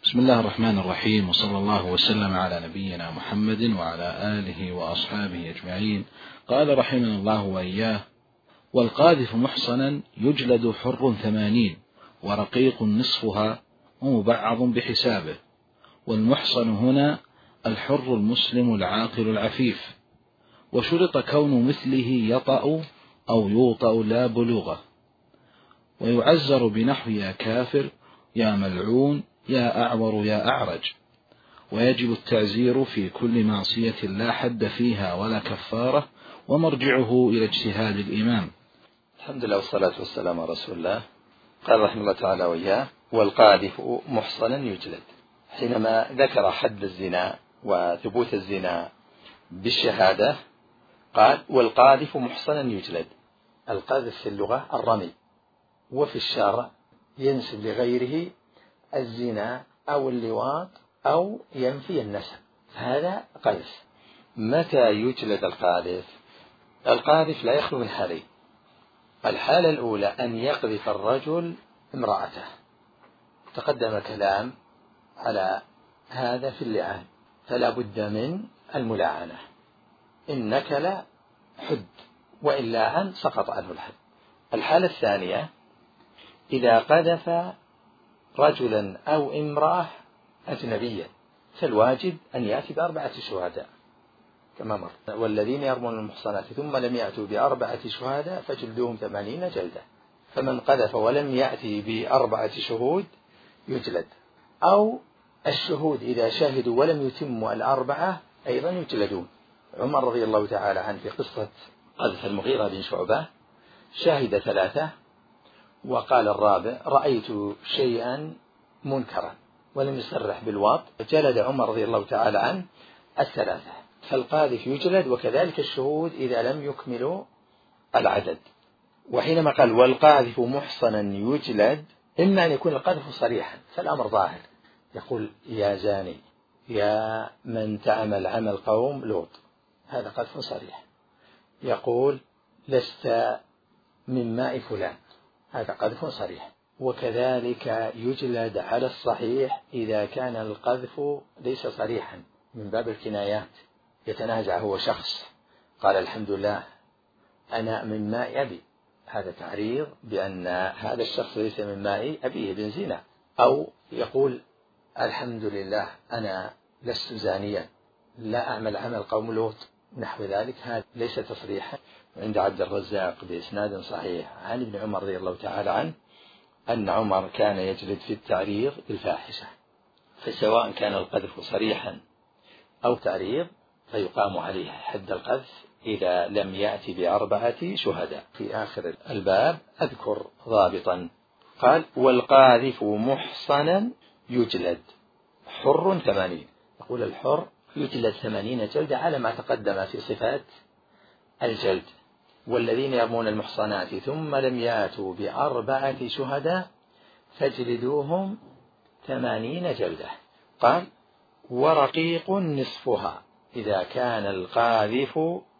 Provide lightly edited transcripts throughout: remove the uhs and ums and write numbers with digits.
بسم الله الرحمن الرحيم، وصلى الله وسلم على نبينا محمد وعلى آله وأصحابه أجمعين. قال رحمنا الله وإياه: والقاذف محصنا يجلد حر 80 ورقيق نصفها ومبعض بحسابه. والمحصن هنا الحر المسلم العاقل العفيف، وشرط كون مثله يطأ أو يوطأ لا بلوغه، ويعزر بنحو يا كافر يا ملعون يا أعور يا أعرج. ويجب التعزير في كل معصية لا حد فيها ولا كفارة، ومرجعه إلى اجتهاد الإمام. الحمد لله والصلاة والسلام على رسول الله. قال رحمه الله تعالى وإياه: والقاذف محصنا يجلد. حينما ذكر حد الزنا وثبوت الزنا بالشهادة قال: والقاذف محصنا يجلد. القذف في اللغة الرمي، وفي الشرع ينسب لغيره الزنا أو اللواط أو ينفي النسب، هذا قذف. متى يجلد القاذف؟ القاذف لا يخلو من حالين: الحالة الأولى أن يقذف الرجل امرأته، تقدم كلام على هذا في اللعان، فلا بد من الملاعنة، إن نكل حد وإلا عن سقط عنه الحد. الحالة الثانية إذا قذف رجلا أو امرأة أجنبيا، فالواجب أن يأتي ب4 شهداء كما مر: والذين يرمون المحصنات ثم لم يأتوا ب4 شهداء فجلدوهم 80 جلدة. فمن قذف ولم يأتي ب4 شهود يجلد، أو الشهود إذا شهدوا ولم يتموا 4 أيضا يجلدون. عمر رضي الله تعالى عنه في قصة قذف المغيرة بن شعبة شهد 3 وقال الرابع: رأيت شيئا منكرا، ولم يصرح بالواط، جلد عمر رضي الله تعالى عنه 3. فالقاذف يجلد، وكذلك الشهود إذا لم يكملوا العدد. وحينما قال والقاذف محصنا يجلد، إما أن يكون القذف صريحا فالأمر ظاهر، يقول: يا زاني يا من تعمل عمل قوم لوط، هذا قذف صريح. يقول: لست من ماء فلان، هذا قذف صريح. وكذلك يجلد على الصحيح إذا كان القذف ليس صريحا، من باب الكنايات، يتنازع هو شخص قال: الحمد لله أنا من ماء أبي، هذا تعريض بأن هذا الشخص ليس من ماء أبيه بن زنا. أو يقول: الحمد لله أنا لست زانيا، لا أعمل عمل قوم لوط، نحو ذلك، هذا ليس تصريحا. عند عبد الرزاق بإسناد صحيح عن ابن عمر رضي الله تعالى عنه أن عمر كان يجلد في التعريض بالفاحشة، فسواء كان القذف صريحا أو تعريض فيقام عليه حد القذف إذا لم يأتي ب4 شهداء. في آخر الباب أذكر ضابطا، قال: والقاذف محصنا يجلد حر 80. يقول الحر يجلد 80 جلدة على ما تقدم في صفات الجلد. والذين يرمون المحصنات ثم لم يأتوا ب4 شهداء فاجلدوهم 80 جلدة. قال: ورقيق نصفها، إذا كان القاذف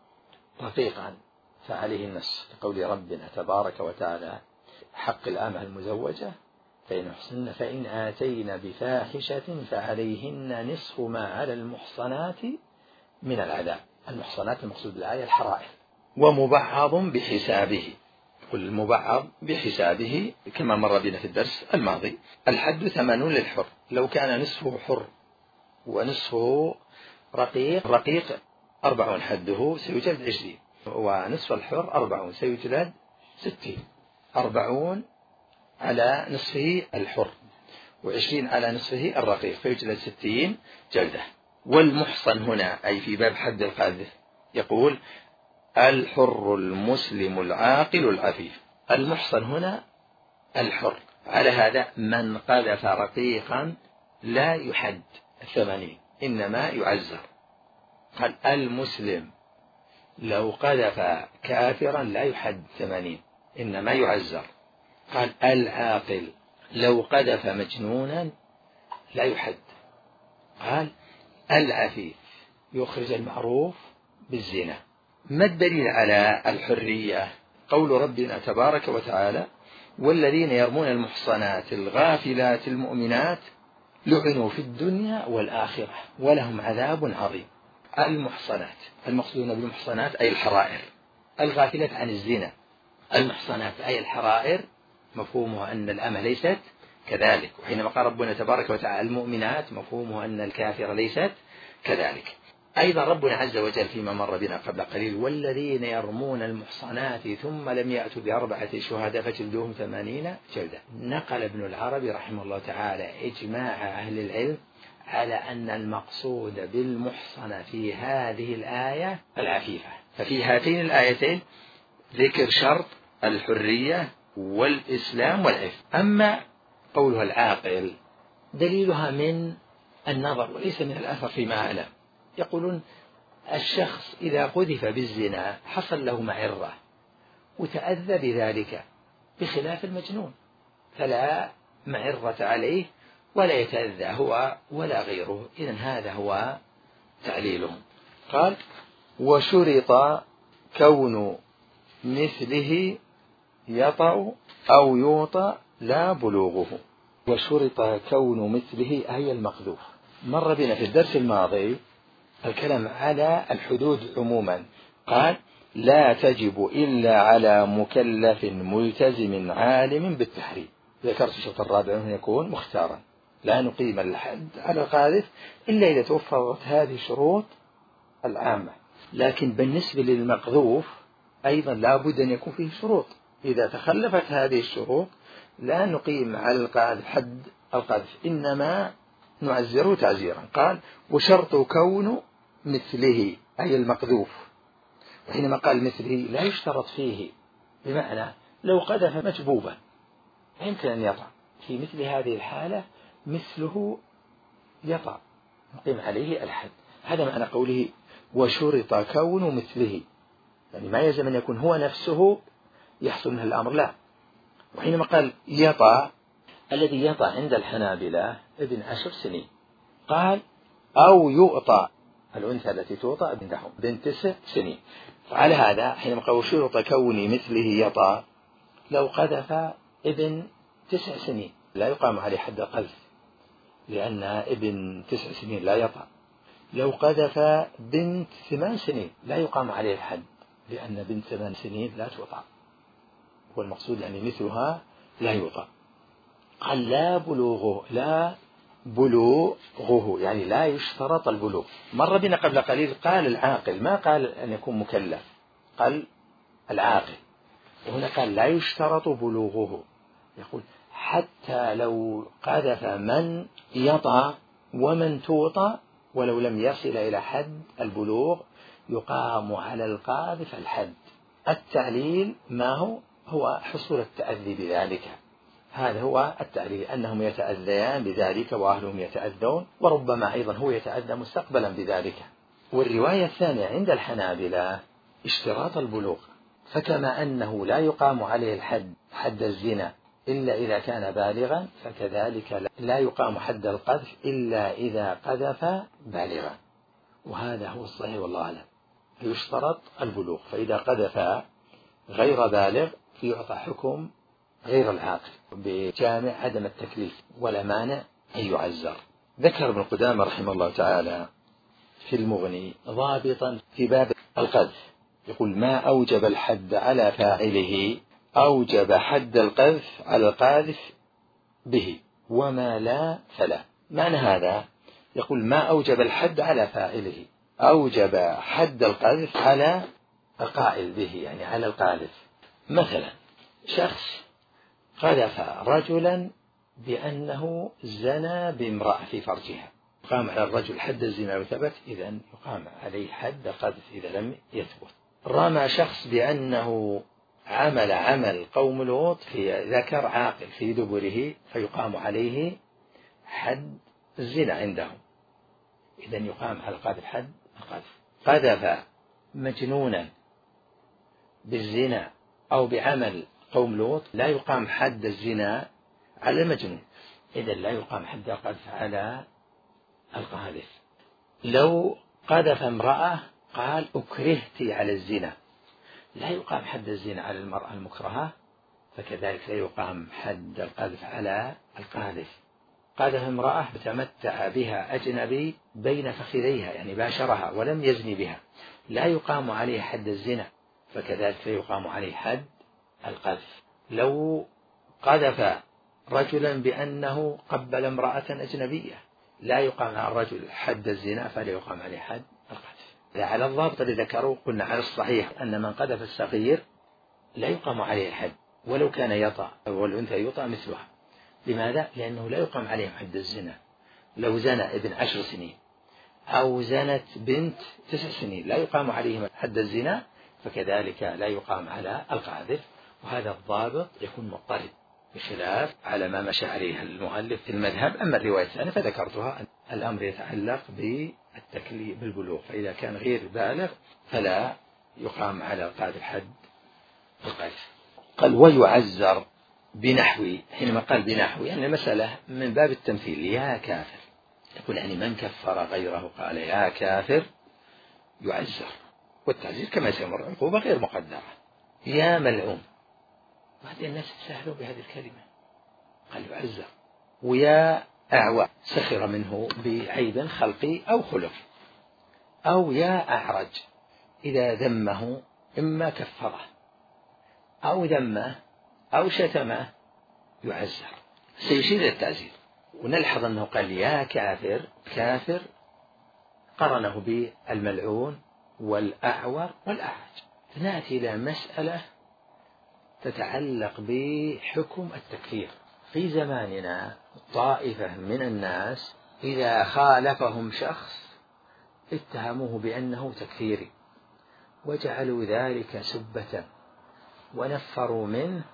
رقيقا فعليه النصف، لقول ربنا تبارك وتعالى: حق الأمة المزوجة فإن أحسن فإن آتين بفاحشة فعليهن نصف ما على المحصنات من العذاب. المحصنات المقصود بالآية الحرائر. ومبعض بحسابه، يقول المبعض بحسابه كما مر بنا في الدرس الماضي. الحد 80 للحر، لو كان نصفه حر ونصفه رقيق 40 حده سيجلد 20، ونصف الحر 40 سيجلد 60. 40 على نصفه الحر و20 على نصفه الرقيق فيجلد 60 جلدة. والمحصن هنا أي في باب حد القاذف يقول: الحر المسلم العاقل العفيف. المحصن هنا الحر، على هذا من قذف رقيقا لا يحد 80 إنما يعزر. قال: المسلم لو قذف كافرا لا يحد 80 إنما يعزر. قال: العاقل لو قذف مجنونا لا يحد. قال: العفيف يخرج المعروف بالزنا. ما الدليل على الحرية؟ قول ربنا تبارك وتعالى: والذين يرمون المحصنات الغافلات المؤمنات لعنوا في الدنيا والآخرة ولهم عذاب عظيم. المحصنات، المقصودون بالمحصنات أي الحرائر الغافلة عن الزنا. المحصنات أي الحرائر مفهومها أن الأمة ليست كذلك، وحينما قال ربنا تبارك وتعالى المؤمنات مفهومه أن الكافر ليست كذلك. أيضا ربنا عز وجل فيما مر بنا قبل قليل والذين يرمون المحصنات ثم لم يأتوا بأربعة شهداء فجلدوهم 80 جلدة. نقل ابن العربي رحمه الله تعالى إجماع أهل العلم على أن المقصود بالمحصنة في هذه الآية العفيفة. ففي هاتين الآيتين ذكر شرط الحرية والإسلام والعفة. أما قولها العاقل دليلها من النظر وليس من الأثر فيما أعلم. يقولون الشخص إذا قذف بالزنا حصل له معرة وتأذى بذلك بخلاف المجنون، فلا معرة عليه ولا يتأذى هو ولا غيره. إذن هذا هو تعليلهم. قال وشرط كون مثله يطأ أو يوطأ لا بلوغه. وشرط كون مثله أي المقذوف. مر بنا في الدرس الماضي الكلام على الحدود عموما. قال لا تجب إلا على مكلف ملتزم عالم بالتحريم. ذكرت الشرط الرابع أنه يكون مختارا، لا نقيم الحد على القاذف إلا إذا توفرت هذه الشروط العامة. لكن بالنسبة للمقذوف أيضا لا بد أن يكون فيه شروط، إذا تخلفت هذه الشروط لا نقيم على القاذف حد القذف، إنما نعزره تعزيرا. قال وشرط كون مثله أي المقذوف. وحينما قال مثله لا يشترط فيه، بمعنى لو قذف مجبوبا يمكن أن يطع، في مثل هذه الحالة مثله يطع نقيم عليه الحد. هذا معنى قوله وشرط كون مثله، يعني ما يلزم أن يكون هو نفسه يحصل منه الأمر، لا. وحينما قال يطع، الذي يطع عند الحنابلة ابن 10 سنين. قال أو يؤطى، الأنثى التي توطأ عندهم بنت 9 سنين. فعلى هذا حينما قال شرط كون مثله يطأ، لو قذف ابن 9 سنين لا يقام عليه حد القذف لأن ابن 9 سنين لا يطأ. لو قذف بنت 8 سنين لا يقام عليه الحد لأن بنت 8 سنين لا توطأ، والمقصود يعني مثلها لا يوطأ. قال لا بلوغه، لا بلوغه يعني لا يشترط البلوغ. مر بنا قبل قليل قال العاقل، ما قال أن يكون مكلف، قال العاقل، وهنا قال لا يشترط بلوغه. يقول حتى لو قذف من يطأ ومن توطأ ولو لم يصل إلى حد البلوغ يقام على القاذف الحد. التعليل ما هو حصول التأذي بذلك، هذا هو التعليل، أنهم يتأذيان بذلك وأهلهم يتأذون، وربما أيضا هو يتأذى مستقبلا بذلك. والرواية الثانية عند الحنابلة اشتراط البلوغ، فكما أنه لا يقام عليه الحد حد الزنا إلا إذا كان بالغا، فكذلك لا يقام حد القذف إلا إذا قذف بالغا، وهذا هو الصحيح والله أعلم. يشترط البلوغ، فإذا قذف غير بالغ فيعطى حكم غير العاقل بجامع عدم التكليف ولا مانع أن يعزر. ذكر ابن قدامة رحمه الله تعالى في المغني ضابطا في باب القذف، يقول ما أوجب الحد على فاعله أوجب حد القذف على القاذف به، وما لا فلا. معنى هذا يقول ما أوجب الحد على فاعله أوجب حد القذف على القائل به، يعني على القاذف. مثلا شخص قذف رجلا بأنه زنى بامرأة في فرجها، يقام على الرجل حد الزنا وثبت، إذن يقام عليه حد القذف إذا لم يثبت. رمى شخص بأنه عمل قوم لوط في ذكر عاقل في دبره، فيقام عليه حد الزنا عندهم، إذن يقام على القاذف حد القذف. قذف مجنونا بالزنا أو بعمل قوم لوط لا يقام حد الزنا على المجنون، إذن لا يقام حد القذف على القاذف. لو قذف امرأة قال أكرهت على الزنا، لا يقام حد الزنا على المرأة المكرهة، فكذلك لا يقام حد القذف على القاذف. قذف امرأة تمتع بها أجنبي بين فخذيها يعني باشرها ولم يزني بها، لا يقام عليه حد الزنا، فكذلك لا يقام عليه حد القذف. لو قذف رجلا بأنه قبل امرأة أجنبية لا يقام على الرجل حد الزنا، فلا يقام عليه حد القذف. على الضابط اللي ذكروا قلنا على الصحيح أن من قذف الصغير لا يقام عليه الحد ولو كان يطأ والأنثى يطأ مثلها. لماذا؟ لأنه لا يقام عليهم حد الزنا. لو زنى ابن 10 سنين أو زنت بنت 9 سنين لا يقام عليهم حد الزنا، فكذلك لا يقام على القاذف. وهذا الضابط يكون مضطرد بخلاف على ما مشى عليه المؤلف في المذهب. أما الرواية الثانية فذكرتها، الأمر يتعلق بالتكليف بالبلوغ، فإذا كان غير بالغ فلا يقام على القاذف حد القذف. قال ويعزر بنحو، حينما قال بنحو يعني المسألة من باب التمثيل، يا كافر، يقول يعني من كفر غيره قال يا كافر يعزر، والتعزير كما سيمر عقوبة غير مقدرة. يا ملعون، وهذه الناس تسهلوا بهذه الكلمة، قال يعزر. ويا أعوى، سخر منه بعيب خلقي أو خلقي. أو يا أعرج، إذا ذمه إما كفره أو ذمه أو شتمه يعزر، سيشير إلى التعزير. ونلحظ أنه قال يا كافر، كافر قرنه بالملعون والأعور والأعرج. نأتي إلى مسألة تتعلق بحكم التكفير. في زماننا طائفة من الناس إذا خالفهم شخص اتهموه بأنه تكفيري وجعلوا ذلك سبة ونفروا منه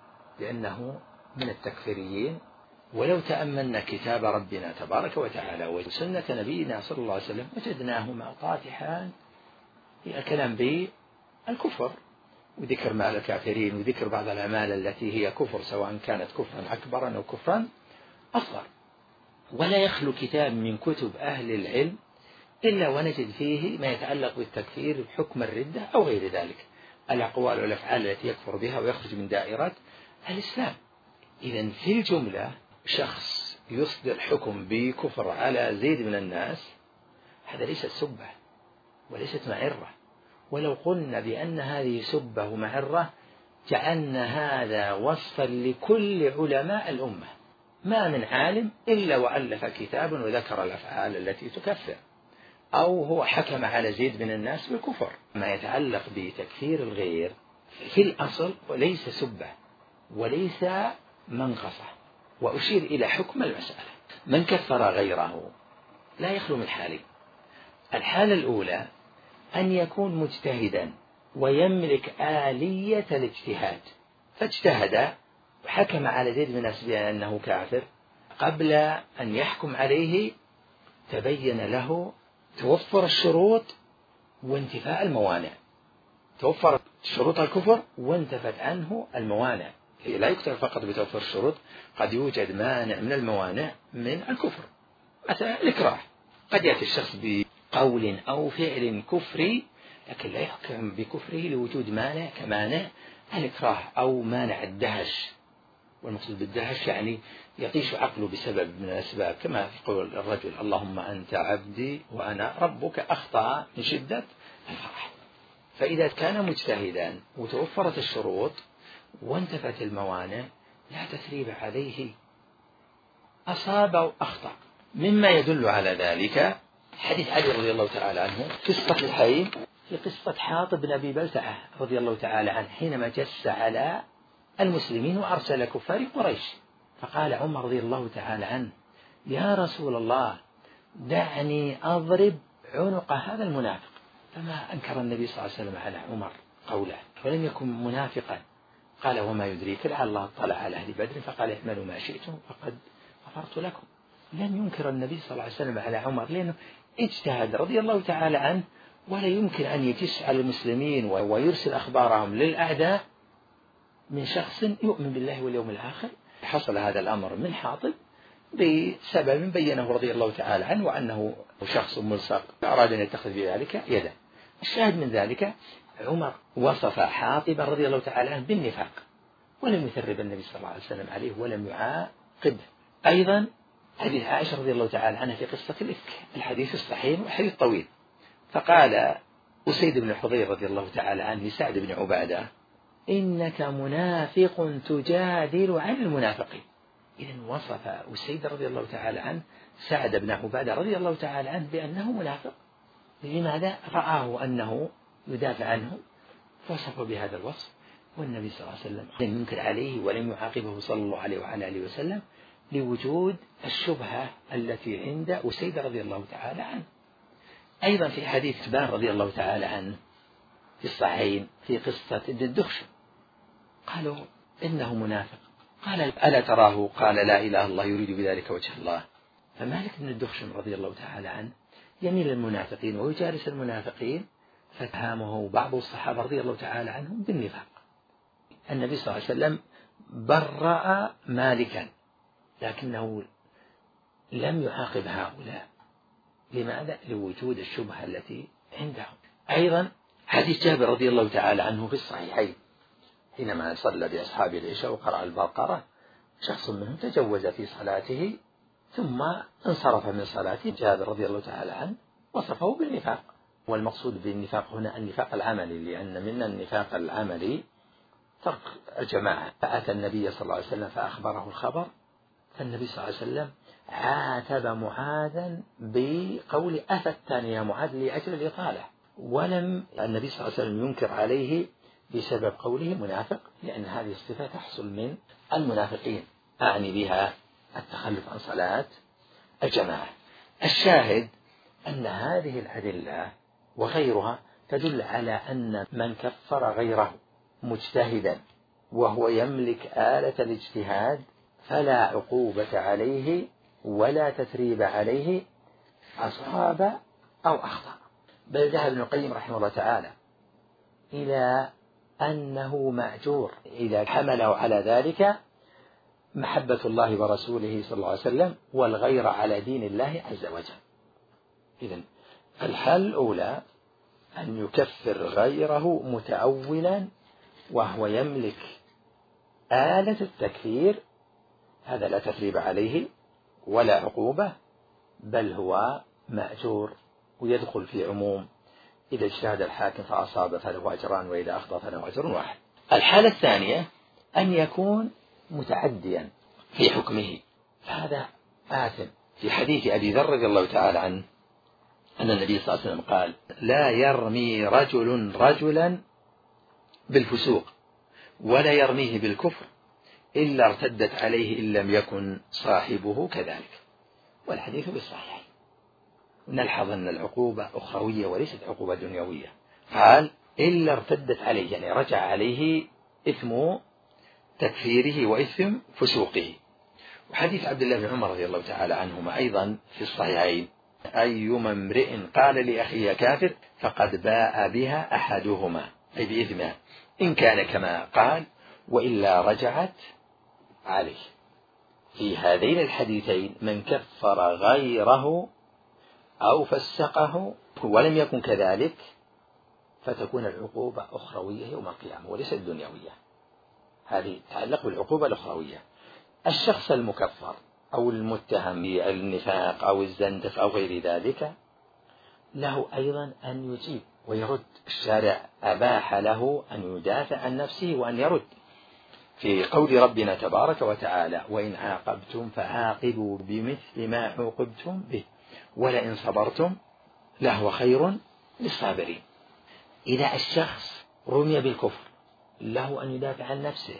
بأنه من التكفيريين. ولو تأملنا كتاب ربنا تبارك وتعالى وسنة نبينا صلى الله عليه وسلم وجدناهما طافحان في الكلام بالكفر وذكر مع الكافرين وذكر بعض الأعمال التي هي كفر، سواء كانت كفرا أكبرا أو كفرا أصغر. ولا يخلو كتاب من كتب أهل العلم إلا ونجد فيه ما يتعلق بالتكفير بحكم الردة أو غير ذلك، الأقوال والأفعال التي يكفر بها ويخرج من دائرة الإسلام. إذن في الجملة شخص يصدر حكم بكفر على زيد من الناس، هذا ليست سبة وليست معرة. ولو قلنا بأن هذه سبة ومعرة جعلنا هذا وصفا لكل علماء الأمة، ما من عالم إلا وألف كتابا وذكر الأفعال التي تكفر، أو هو حكم على زيد من الناس بالكفر. ما يتعلق بتكفير الغير في الأصل وليس سبة وليس منقصة. وأشير إلى حكم المسألة. من كفر غيره لا يخلو من حالين. الحالة الأولى أن يكون مجتهدا ويملك آلية الاجتهاد، فاجتهد وحكم على زيد بن الناس بأنه كافر، قبل أن يحكم عليه تبين له توفر الشروط وانتفاء الموانع، توفر شروط الكفر وانتفت عنه الموانع. لا يكتفى فقط بتوفر الشروط، قد يوجد مانع من الموانع من الكفر، مثلا الإكراه. قد يأتي الشخص بقول أو فعل كفري لكن لا يحكم بكفره لوجود مانع كمانع الإكراه أو مانع الدهش. والمقصود بالدهش يعني يطيش عقله بسبب من الأسباب، كما في قول الرجل اللهم أنت عبدي وأنا ربك، أخطأ من شدة الفرح. فإذا كان مجتهدا وتوفرت الشروط وانتفت الموانع لا تثريب عليه، أصاب أو أخطأ. مما يدل على ذلك حديث علي رضي الله تعالى عنه في الصحيحين في قصة حاطب بن أبي بلتعة رضي الله تعالى عنه حينما جس على المسلمين وأرسل كفار قريش، فقال عمر رضي الله تعالى عنه يا رسول الله دعني أضرب عنق هذا المنافق. فما أنكر النبي صلى الله عليه وسلم على عمر قوله ولم يكن منافقا. قال وما يدريك لعل الله اطلع على أهل بدر فقال اعملوا ما شئتم فقد غفرت لكم. لم ينكر النبي صلى الله عليه وسلم على عمر لأنه اجتهد رضي الله تعالى عنه، ولا يمكن أن يجس على المسلمين ويرسل أخبارهم للأعداء من شخص يؤمن بالله واليوم الآخر. حصل هذا الأمر من حاطب بسبب بينه رضي الله تعالى عنه وأنه شخص ملصق أراد أن يتخذ بذلك يدا. الشاهد من ذلك عمر وصف حاطبا رضي الله تعالى عنه بالنفاق ولم يثرب النبي صلى الله عليه وسلم عليه ولم يعاقبه. أيضا حديث عائشة رضي الله تعالى عنها في قصة الإفك، الحديث الصحيح والحديث طويل. فقال أسيد بن حضير رضي الله تعالى عنه لسعد بن عبادة: إنك منافق تجادل عن المنافقين. إذن وصف أسيد رضي الله تعالى عنه سعد بن عبادة رضي الله تعالى عنه بأنه منافق. لماذا؟ رآه أنه يدافع عنه فوصفه بهذا الوصف، والنبي صلى الله عليه وسلم لم ينكر عليه ولم يعاقبه صلى الله عليه وعلى آله وسلم لوجود الشبهة التي عند أسيد رضي الله تعالى عنه. أيضا في حديث ثبان رضي الله تعالى عنه في الصحيحين في قصة الدخشم، قالوا إنه منافق، قال: ألا تراه قال لا إله إلا الله يريد بذلك وجه الله. فمالك بن الدخشم رضي الله تعالى عنه يميل المنافقين ويجالس المنافقين، فاتهمه بعض الصحابة رضي الله تعالى عنهم بالنفاق. النبي صلى الله عليه وسلم برأ مالكا، لكنه لم يعاقب هؤلاء. لماذا؟ لوجود الشبهة التي عندهم. أيضا حديث جابر رضي الله تعالى عنه في الصحيحين حينما صلى بأصحاب العشاء وقرأ البقرة، شخص منهم تجوز في صلاته ثم انصرف من صلاته. جابر رضي الله تعالى عنه وصفه بالنفاق، والمقصود بالنفاق هنا النفاق العملي، لأن من النفاق العملي ترك الجماعة. فأتى النبي صلى الله عليه وسلم فأخبره الخبر، فالنبي صلى الله عليه وسلم عاتب معاذا بقول: أفتان يا معاذ لأجل الإطالة. ولم النبي صلى الله عليه وسلم ينكر عليه بسبب قوله منافق، لأن هذه الصفة تحصل من المنافقين، أعني بها التخلف عن صلاة الجماعة. الشاهد أن هذه الأدلة وغيرها تدل على أن من كفر غيره مجتهدا وهو يملك آلة الاجتهاد فلا عقوبة عليه ولا تثريب عليه، أصاب أو أخطأ. بل ذهب ابن القيم رحمه الله تعالى إلى أنه مأجور إذا حمله على ذلك محبة الله ورسوله صلى الله عليه وسلم والغير على دين الله عز وجل. إذن الحالة الأولى أن يكفر غيره متأولا وهو يملك آلة التكفير، هذا لا تثريب عليه ولا عقوبة، بل هو مأجور ويدخل في عموم إذا اجتهد الحاكم فأصاب فله أجران وإذا أخطأ فله أجر واحد. الحالة الثانية أن يكون متعديا في حكمه، فهذا آثم. في حديث أبي ذر رضي الله تعالى عنه أن النبي صلى الله عليه وسلم قال: لا يرمي رجل رجلا بالفسوق ولا يرميه بالكفر إلا ارتدت عليه إن لم يكن صاحبه كذلك. والحديث بالصحيح. نلحظ أن العقوبة أخروية وليست عقوبة دنيوية. قال: إلا ارتدت عليه، يعني رجع عليه إثم تكفيره وإثم فسوقه. وحديث عبد الله بن عمر رضي الله تعالى عنهما أيضا في الصحيحين: أيما امرئ قال لأخيه كافر فقد باء بها أحدهما، أي بإثمها، إن كان كما قال وإلا رجعت عليه. في هذين الحديثين من كفر غيره أو فسقه ولم يكن كذلك فتكون العقوبة أخروية يوم القيامة وليست دنيوية. هذه تتعلق بالعقوبة الأخروية. الشخص المكفر أو المتهم بالنفاق أو الزندق أو غير ذلك له أيضا أن يجيب ويرد. الشارع أباح له أن يدافع عن نفسه وأن يرد، في قول ربنا تبارك وتعالى: وإن عاقبتم فعاقبوا بمثل ما عوقبتم به ولئن صبرتم لهو خير للصابرين. إذا الشخص رمي بالكفر له أن يدافع عن نفسه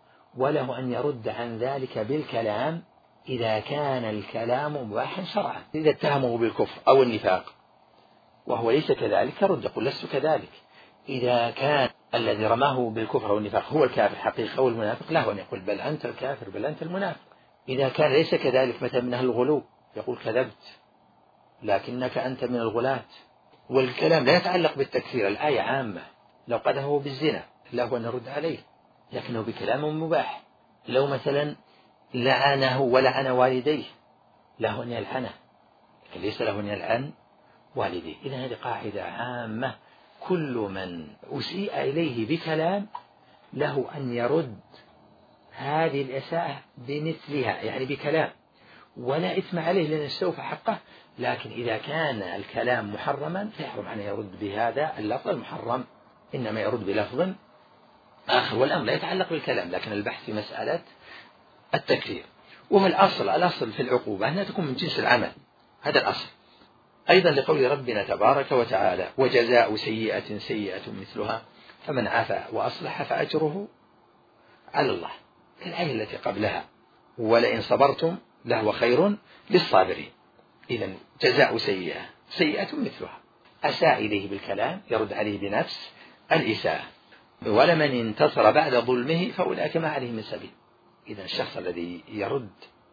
وله أن يرد عن ذلك بالكلام إذا كان الكلام مباحا شرعا. إذا اتهمه بالكفر أو النفاق وهو ليس كذلك رد، يقول: لست كذلك. إذا كان الذي رماه بالكفر والنفاق هو الكافر حقيقة أو المنافق له أن يقول: بل أنت الكافر بل أنت المنافق. إذا كان ليس كذلك مثلا من أهل الغلو يقول: كذبت لكنك أنت من الغلاة. والكلام لا يتعلق بالتكفير، الآية عامة. لو قذفه بالزنا له أن يرد عليه لكنه بكلام مباح. لو مثلا لعنه ولعن والديه له أن يلعنه، لكن ليس له أن يلعن والديه. إذن هذه قاعدة عامة، كل من أسيء إليه بكلام له أن يرد هذه الإساءة بمثلها، يعني بكلام، ولا إثم عليه لأن استوفى حقه، لكن إذا كان الكلام محرما فيحرم أن يرد بهذا اللفظ المحرم، إنما يرد بلفظ آخر، والأمر لا يتعلق بالكلام، لكن البحث في مسألة التكفير. وهو الأصل في العقوبة أنها تكون من جنس العمل، هذا الأصل. أيضا لقول ربنا تبارك وتعالى: وجزاء سيئة سيئة مثلها فمن عفا وأصلح فأجره على الله، كالآية التي قبلها: ولئن صبرتم لهو خير للصابرين. إذن جزاء سيئة سيئة مثلها، أساء إليه بالكلام يرد عليه بنفس الإساءة. ولمن انتصر بعد ظلمه فأولئك ما عليه من سبيل. إذن الشخص الذي يرد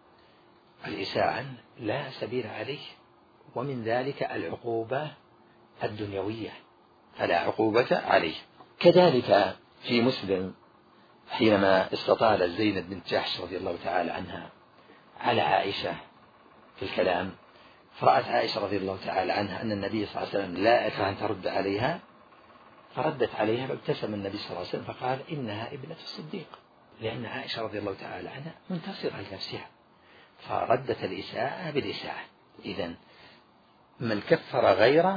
الإساءة لا سبيل عليه، ومن ذلك العقوبة الدنيوية فلا عقوبة عليه. كذلك في مسلم حينما استطالت زينب بنت جحش رضي الله تعالى عنها على عائشة في الكلام، فرأت عائشة رضي الله تعالى عنها أن النبي صلى الله عليه وسلم لا يكره أن ترد عليها، فردت عليها، فابتسم النبي صلى الله عليه وسلم فقال: إنها ابنة الصديق، لأن عائشة رضي الله تعالى عنها منتصرة لنفسها، فردت الإساءة بالإساءة. إذن من كفر غيره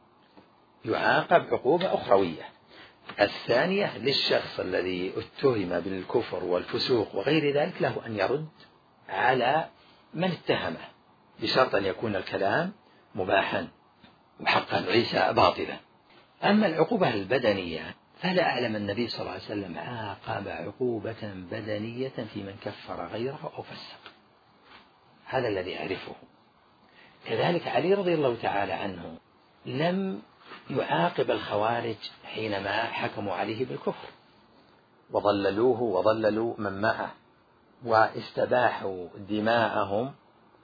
يعاقب عقوبة أخروية. الثانية للشخص الذي اتهم بالكفر والفسوق وغير ذلك له أن يرد على من اتهمه، بشرط أن يكون الكلام مباحا وحقا ليس باطلا. أما العقوبة البدنية فلا أعلم النبي صلى الله عليه وسلم عاقب عقوبة بدنية في من كفر غيره أو فسق، هذا الذي أعرفه. كذلك علي رضي الله تعالى عنه لم يعاقب الخوارج حينما حكموا عليه بالكفر وضللوه وضللوا من معه واستباحوا دماءهم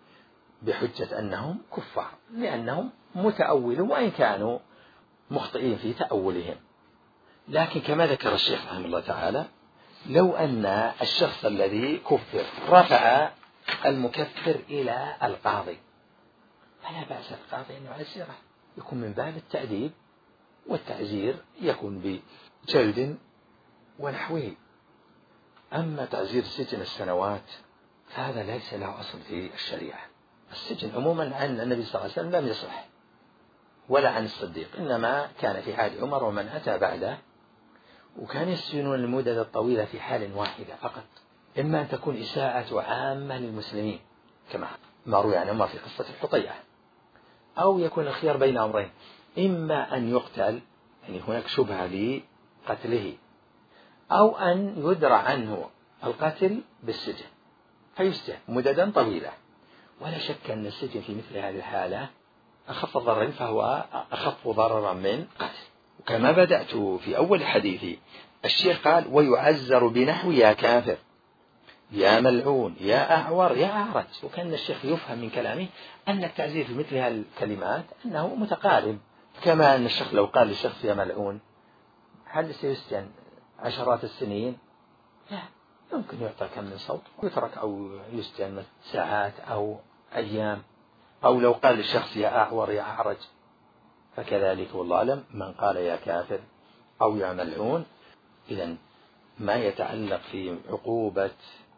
بحجة أنهم كفار، لأنهم متأولون وإن كانوا مخطئين في تأولهم. لكن كما ذكر الشيخ رحمه الله تعالى: لو أن الشخص الذي كفر رفع المكفر إلى القاضي فلا بأس القاضي أن يعزره، يكون من باب التأديب، والتعزير يكون بجلد ونحوه. أما تعزير سجن السنوات فهذا ليس له أصل في الشريعة. السجن عموما عن النبي صلى الله عليه وسلم لم يصح، ولا عن الصديق، إنما كان في عهد عمر ومن أتى بعده، وكان يسجنون المدة الطويلة في حال واحدة فقط، إما أن تكون إساءة عامة للمسلمين كما ما روي عن عمر في قصة الحطيئة، أو يكون الخيار بين أمرين: إما أن يقتل، يعني هناك شبهة لقتله، أو أن يدرع عنه القتل بالسجن فيسجن مددا طويلة. ولا شك أن السجن في مثل هذه الحالة أخف ضرر، فهو أخف ضررا من قتل. وكما بدأت في أول حديثي، الشيخ قال: ويعزر بنحو يا كافر يا ملعون يا أعور يا أعرج. وكان الشيخ يفهم من كلامه أن التعزير في مثل هذه الكلمات أنه متقارب، كما أن الشيخ لو قال للشخص يا ملعون هل سيسجن عشرات السنين؟ لا، يمكن يعطى كم من صوت ويترك، أو يسجن ساعات أو أيام. أو لو قال للشخص يا أعور يا أعرج فكذلك والله أعلم من قال يا كافر أو يا ملعون. إذن ما يتعلق في عقوبة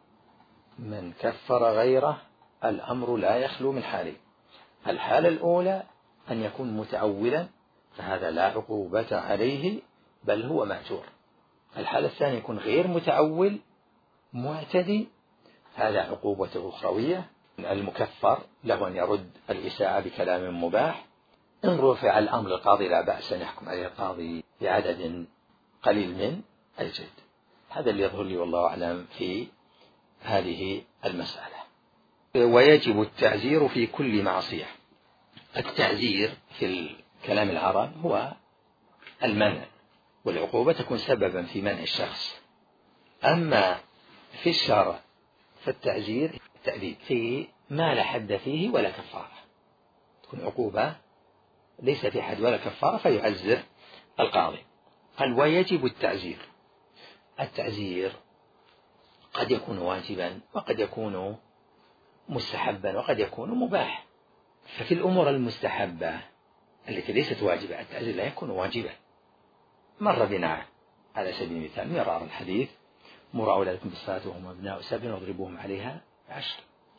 من كفر غيره الأمر لا يخلو من حالين: الحالة الأولى أن يكون متأولا فهذا لا عقوبة عليه بل هو مأجور. الحالة الثانية يكون غير متأول معتدي، هذا عقوبة أخروية. المكفر له أن يرد الإساءة بكلام مباح. إن رفع الأمر للقاضي لا بأس أن يحكم عليه القاضي بعدد قليل من الجلد. هذا اللي يظهر لي والله أعلم في هذه المسألة. ويجب التعزير في كل معصية. التعزير في الكلام العرب هو المنع، والعقوبة تكون سببا في منع الشخص. أما في الشرع فالتعزير تأديب في ما لا حد فيه ولا كفارة، تكون عقوبة ليس في حد ولا كفارة فيعزر القاضي. قال: ويجب التعزير. التعزير قد يكون واجبا وقد يكون مستحبا وقد يكون مباح. ففي الأمور المستحبة التي ليست واجبة التعزير لا يكون واجبا. مر بنا على سبيل المثال مرار الحديث: مروا أولادكم بالصلاة وهم أبناء 7 واضربوهم عليها 10.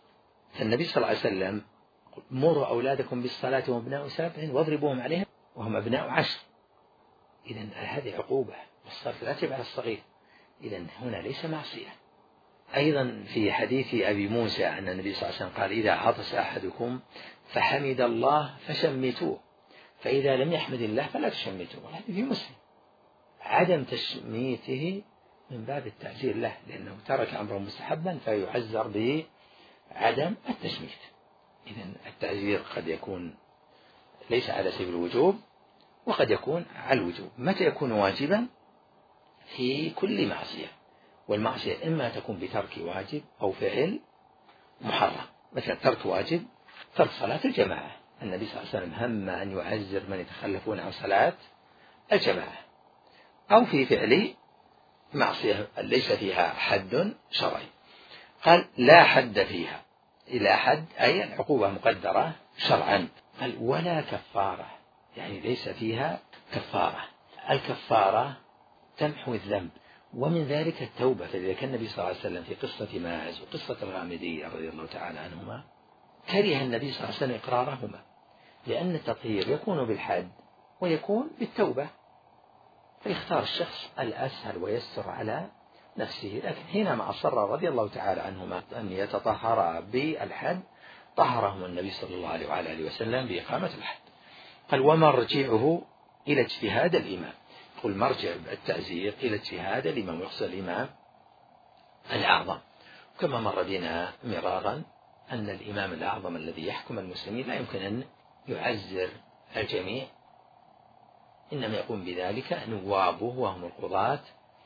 فالنبي صلى الله عليه وسلم مروا أولادكم بالصلاة وهم أبناء 7 واضربوهم عليها وهم أبناء 10. إذن هذه عقوبة، والصلاة لا تبع الصغير، إذن هنا ليس معصية. أيضا في حديث أبي موسى أن النبي صلى الله عليه وسلم قال: إذا عطس أحدكم فحمد الله فشمتوه، فإذا لم يحمد الله فلا تشمتوه. والحديث في مسلم. عدم تشميته من باب التعزير له، لأنه ترك أمرا مستحبا فيعزر بعدم التشميت. إذن التعزير قد يكون ليس على سبيل الوجوب، وقد يكون على الوجوب. متى يكون واجبا؟ في كل معصية، والمعصية إما تكون بترك واجب أو فعل محرم. مثلا ترك واجب، ترك صلاة الجماعة، النبي صلى الله عليه وسلم هم أن يعزر من يتخلفون عن صلاة الجماعة. أو في فعل معصية ليس فيها حد شرعي، قال: لا حد فيها، إلى حد أي العقوبة مقدرة شرعا. قال: ولا كفارة، يعني ليس فيها كفارة. الكفارة تمحو الذنب، ومن ذلك التوبة. فإذا كان النبي صلى الله عليه وسلم في قصة ماعز وقصة الغامدية رضي الله تعالى عنهما كره النبي صلى الله عليه وسلم إقرارهما، لأن التطهير يكون بالحد ويكون بالتوبة، فيختار الشخص الأسهل ويسر على نفسه. لكن حينما أصر رضي الله تعالى عنهما أن يتطهرا بالحد طهرهم النبي صلى الله عليه وعلى آله وسلم بإقامة الحد. قال: ومرجعه إلى اجتهاد الإمام. قل مرجع التعزير إلى اجتهاد الإمام، ويقصد الإمام الأعظم. كما مر بنا مرارا أن الإمام الأعظم الذي يحكم المسلمين لا يمكن أن يعزر الجميع، إنما يقوم بذلك نوابه وهم القضاة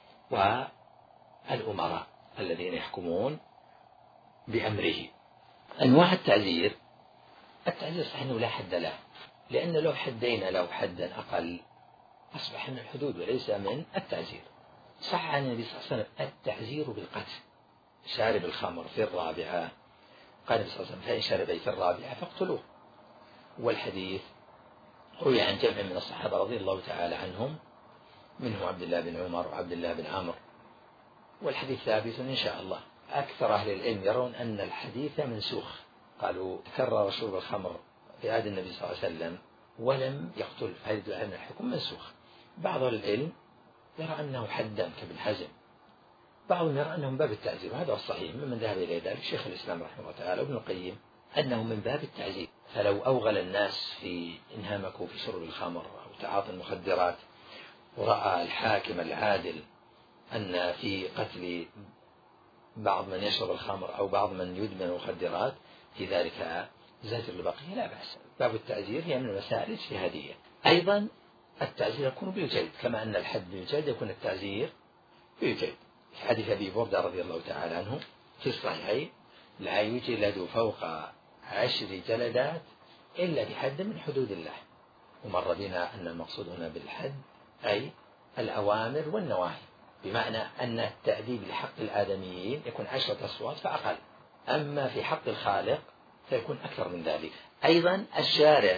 والأمراء الذين يحكمون بأمره. أنواع التعزير صحيح أنه لا حد له، لأن لو حدينا له حدا أقل أصبح من الحدود وليس من التعزير. صح عن النبي صلى الله عليه وسلم التعزير بالقتل، شارب الخمر في 4 قال النبي صلى الله عليه وسلم: فإن شرب في 4 فاقتلوه. والحديث روي عن جمع من الصحابة رضي الله تعالى عنهم، منهم عبد الله بن عمر وعبد الله بن عمرو، والحديث ثابت إن شاء الله. أكثر أهل العلم يرون أن الحديث منسوخ، قالوا تكرر شرب الخمر في عهد النبي صلى الله عليه وسلم ولم يقتل، فهذا أن الحكم منسوخ. بعض العلم يرى أنه حدا كابن حزم، بعضهم يرى أنه من باب التعزير، وهذا الصحيح ممن ذهب إلى ذلك شيخ الإسلام رحمه الله تعالى وابن القيم، أنه من باب التعزير. فلو أوغل الناس في انهمكوا في شرب الخمر أو تعاطي المخدرات، ورأى الحاكم العادل أن في قتل بعض من يشرب الخمر أو بعض من يدمن المخدرات في ذلك زجر البقية، لا بأس. باب التعزير هي من المسائل الاجتهادية. أيضا التعزير يكون بالجلد، كما أن الحد بالجلد يكون التعزير بالجلد. في حديث أبي بردة رضي الله تعالى عنه في الصحيحين: لا يجلد فوق 10 جلدات إلا بحد من حدود الله. ومر بنا أن المقصود هنا بالحد أي الأوامر والنواهي، بمعنى أن التأديب لحق الآدميين يكون 10 أصوات فأقل، أما في حق الخالق فيكون أكثر من ذلك. أيضا الشارع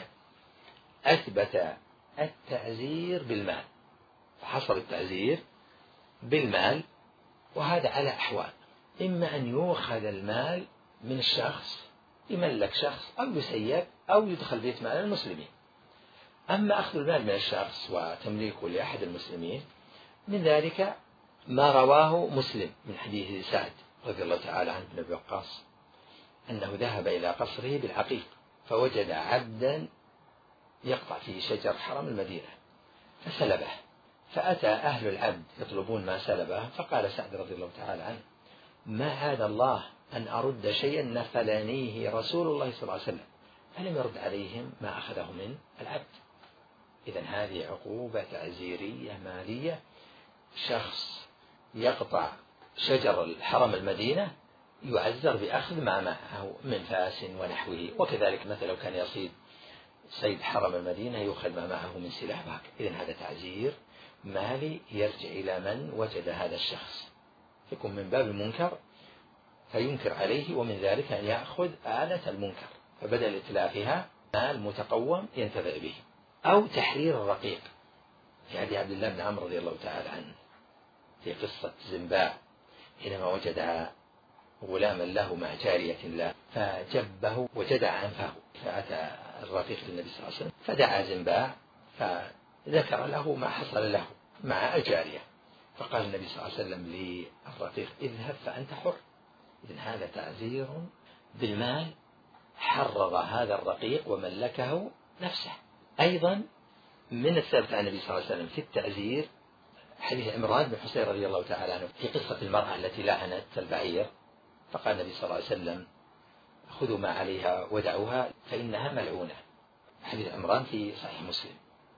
أثبت التعزير بالمال، فحصل التعزير بالمال، وهذا على أحوال: إما أن يؤخذ المال من الشخص يملك شخص أو يسيب أو يدخل بيت مال المسلمين. أما أخذ المال من الشخص وتمليكه لأحد المسلمين، من ذلك ما رواه مسلم من حديث سعد رضي الله تعالى عنه بن أبي وقاص أنه ذهب إلى قصره بالعقيق فوجد عبدا يقطع في شجر حرم المدينة فسلبه، فأتى أهل العبد يطلبون ما سلبه، فقال سعد رضي الله تعالى عنه: ما عاد الله أن أرد شيئا نفلانيه رسول الله صلى الله عليه وسلم، فلم يرد عليهم ما أخذه من العبد. إذن هذه عقوبة تعزيرية مالية. شخص يقطع شجر الحرم المدينة يعزر بأخذ ما معه من فاس ونحوه، وكذلك مثلا لو كان يصيد صيد حرم المدينة يؤخذ ما معه من سلاح وهكذا. إذن هذا تعزير مالي يرجع إلى من وجد هذا الشخص، يكون من باب المنكر فينكر عليه، ومن ذلك أن يأخذ آلة المنكر فبدل إتلافها مال متقوم ينتفع به. أو تحرير الرقيق، في حديث عبد الله بن عمرو رضي الله تعالى عنه في قصة زنباء حينما وجدها غلاما له مع جارية له فجبه وجدع أنفه، فأتى الرقيق للنبي صلى الله عليه وسلم فدعا زنباع فذكر له ما حصل له مع الجارية، فقال النبي صلى الله عليه وسلم للرقيق اذهب فأنت حر. إذن هذا تعزير بالمال، حرر هذا الرقيق وملكه نفسه. أيضا من الثابت عن النبي صلى الله عليه وسلم في التعزير حديث عمران بن حسين رضي الله تعالى عنه في قصة المرأة التي لعنت البعير، فقال النبي صلى الله عليه وسلم خذوا ما عليها ودعوها فإنها ملعونة. حديث عمران في صحيح مسلم.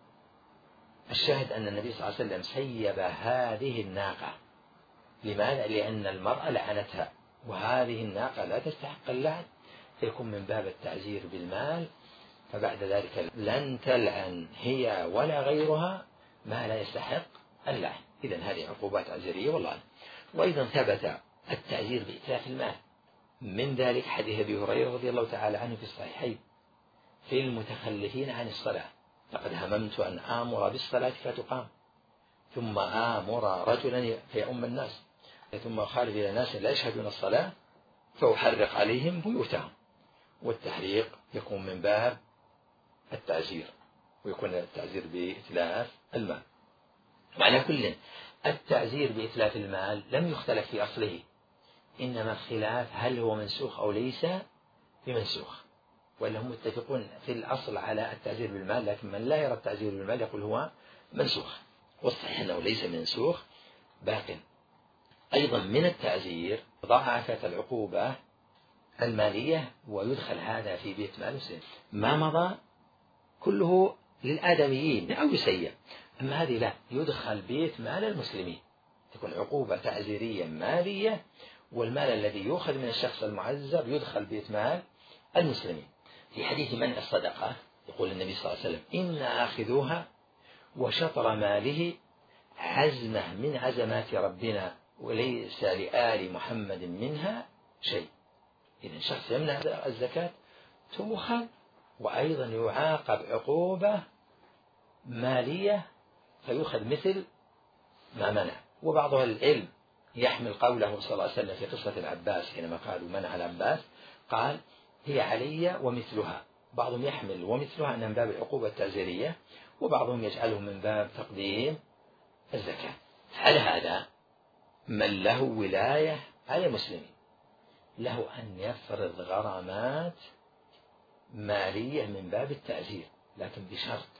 الشاهد أن النبي صلى الله عليه وسلم سيب هذه الناقة. لماذا؟ لأن المرأة لعنتها، وهذه الناقة لا تستحق اللعن، فيكون من باب التعزير بالمال، فبعد ذلك لن تلعن هي ولا غيرها ما لا يستحق اللعن. إذن هذه عقوبات تعزيرية والله. وأيضا ثبت التعزير بإتلاف المال، من ذلك حديث أبي هريرة رضي الله تعالى عنه في الصحيحين في المتخلفين عن الصلاة: لقد هممت أن آمر بالصلاة فتقام ثم آمر رجلا فيؤم الناس ثم خالف إلى ناس لا يشهدون الصلاة فأحرق عليهم بيوتهم. والتحريق يكون من باب التعزير، ويكون التعزير بإتلاف المال. وعلى كل التعزير بإتلاف المال لم يختلف في أصله، إنما الخلاف هل هو منسوخ أو ليس بمنسوخ، ولا هم متفقون في الأصل على التعزير بالمال، لكن من لا يرى التعزير بالمال يقول هو منسوخ، والصحيح أنه ليس منسوخ باق. أيضا من التعزير ضاعفت العقوبة المالية، ويدخل هذا في بيت مال مسلم. ما مضى كله للآدميين أو يسيء، أما هذه لا، يدخل بيت مال المسلمين، تكون عقوبة تعزيرية مالية، والمال الذي يؤخذ من الشخص المعذر يدخل بيت مال المسلمين. في حديث منع الصدقة يقول النبي صلى الله عليه وسلم: إن آخذوها وشطر ماله عزمة من عزمات ربنا وليس لآل محمد منها شيء. إذن شخص يمنع الزكاة تؤخذ وأيضا يعاقب عقوبة مالية فيؤخذ مثل ما منع. وبعض أهل العلم يحمل قوله صلى الله عليه وسلم في قصة العباس حينما قالوا منع العباس قال: هي علي ومثلها. بعضهم يحمل ومثلها أنها من باب العقوبة التعزيرية، وبعضهم يجعله من باب تقديم الزكاة. على هذا من له ولاية على المسلمين له أن يفرض غرامات مالية من باب التعزير، لكن بشرط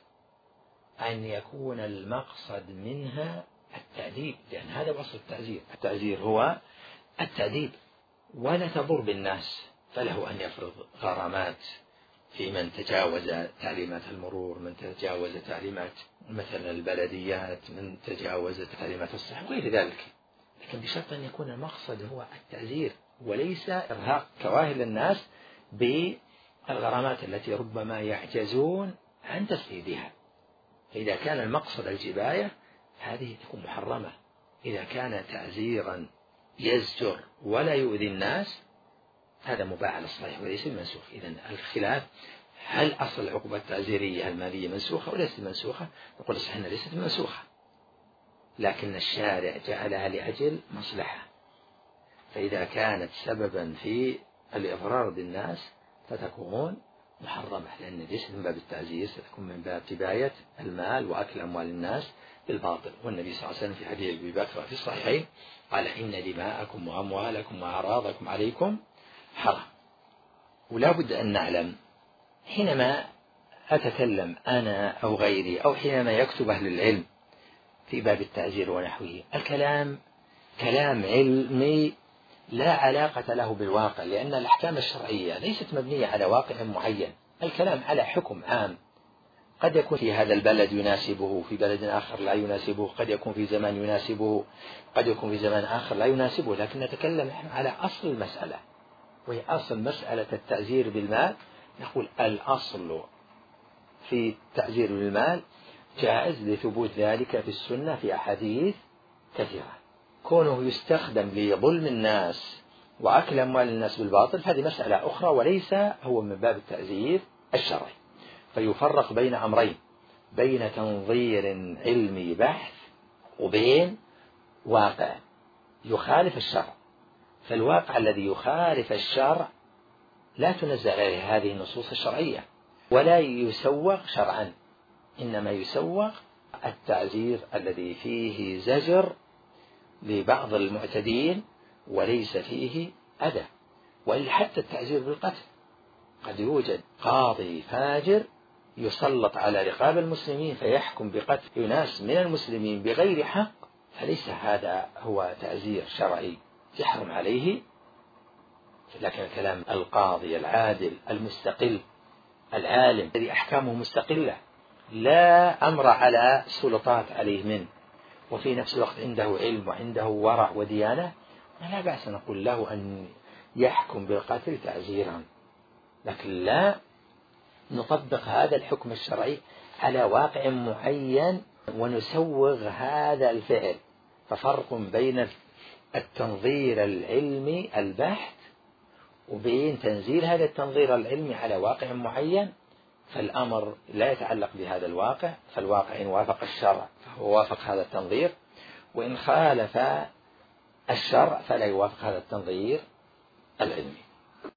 أن يكون المقصد منها التأديب، لأن هذا أصل التعزير. التعزير هو التأديب ولا تضر بالناس، فله أن يفرض غرامات في من تجاوز تعليمات المرور، من تجاوز تعليمات مثلا البلديات، من تجاوز تعليمات الصحة وغير ذلك، لكن بشرط أن يكون المقصد هو التعزير وليس إرهاق كواهل الناس بالغرامات التي ربما يعجزون عن تسديدها. فإذا كان المقصد الجباية هذه تكون محرمة. إذا كان تعزيرا يزجر ولا يؤذي الناس هذا مباح على الصحيح وليس منسوخ. إذن الخلاف هل أصل العقوبة التعزيرية المالية منسوخة وليست منسوخة؟ نقول الصحيح أنها ليست منسوخة، لكن الشارع جعلها لأجل مصلحة، فإذا كانت سببا في الإضرار بالناس فتكون محرمة، لأن ليست من باب التعزير، ستكون من باب جباية المال وأكل أموال الناس بالباطل. والنبي صلى الله عليه وسلم في حديث أبي بكر في الصحيحين قال: إن دماءكم وأموالكم وأعراضكم عليكم حرام. ولا بد أن نعلم حينما أتكلم أنا أو غيري أو حينما يكتب أهل العلم في باب التعزير ونحوه، الكلام كلام علمي لا علاقة له بالواقع، لأن الأحكام الشرعية ليست مبنية على واقع معين، الكلام على حكم عام قد يكون في هذا البلد يناسبه، في بلد آخر لا يناسبه، قد يكون في زمان يناسبه، قد يكون في زمان آخر لا يناسبه، لكن نتكلم على أصل المسألة، وهي أصل مسألة التعزير بالمال. نقول الأصل في التعزير بالمال جائز لثبوت ذلك في السنة في أحاديث كثيرة. كونه يستخدم لظلم الناس وأكل أموال الناس بالباطل هذه مسألة أخرى، وليس هو من باب التعزير الشرعي. فيفرق بين أمرين: بين تنظير علمي بحث وبين واقع يخالف الشرع. فالواقع الذي يخالف الشرع لا تنزل عليه هذه النصوص الشرعية ولا يسوغ شرعا، إنما يسوغ التعزير الذي فيه زجر لبعض المعتدين وليس فيه أذى. وإلا حتى التعزير بالقتل، قد يوجد قاضي فاجر يسلط على رقاب المسلمين فيحكم بقتل ناس من المسلمين بغير حق، فليس هذا هو تعزير شرعي يحرم عليه. لكن كلام القاضي العادل المستقل العالم الذي أحكامه مستقلة لا أمر على سلطات عليه منه، وفي نفس الوقت عنده علم وعنده ورع وديانة، لا بأس نقول له أن يحكم بالقتل تعزيرا، لكن لا نطبق هذا الحكم الشرعي على واقع معين ونسوغ هذا الفعل. ففرق بين التنظير العلمي البحث وبين تنزيل هذا التنظير العلمي على واقع معين، فالأمر لا يتعلق بهذا الواقع، فالواقع إن وافق الشرع فهو وافق هذا التنظير، وإن خالف الشرع فلا يوافق هذا التنظير العلمي.